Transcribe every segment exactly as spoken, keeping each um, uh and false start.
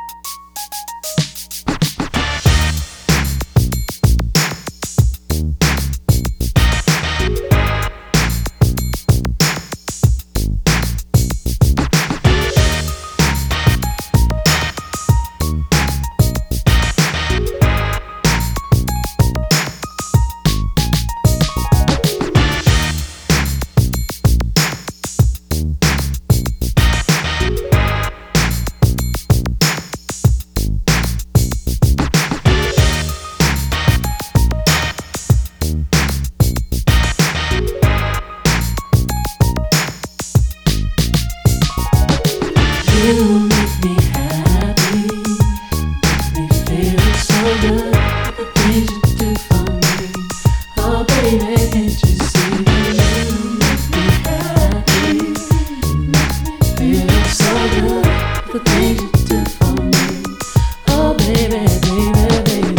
You make me happy, make me feel so good. The things you do for me, oh baby, can't you see? You make me happy, make me feel so good. The things you do for me, oh baby, baby, baby.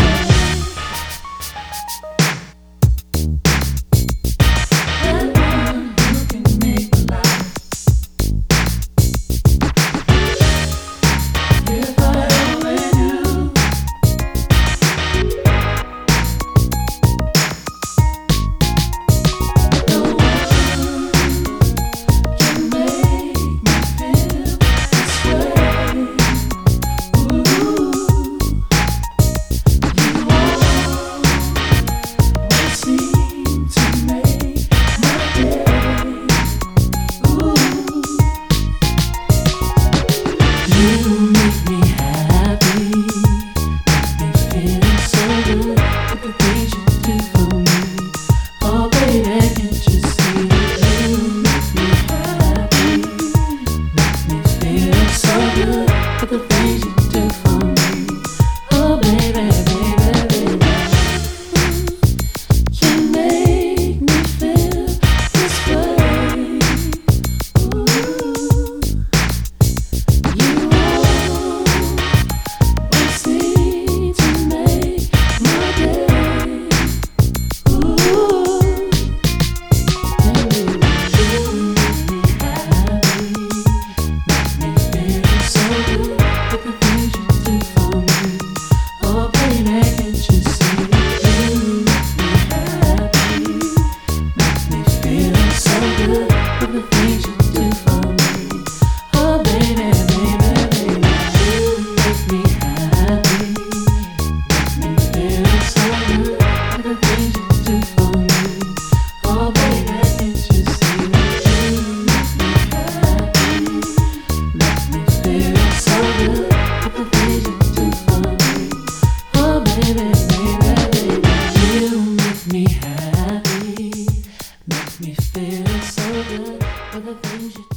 That one who can make me laugh. The things you do for me, oh baby, baby, baby. You make me feel this way. Ooh, you always seem to make my day. Ooh, you make me happy, make me feel so good. The things you do for me, oh baby, can't you see? You make me happy, make me feel so good. The things you do for me, oh baby, baby, baby. You make me happy, make me feel so good. The things you do for me, oh baby, can't you see? You make me happy, make me feel so good. The things you do for me, oh baby, baby, baby. You make me happy, make me feel so good. For the things you do.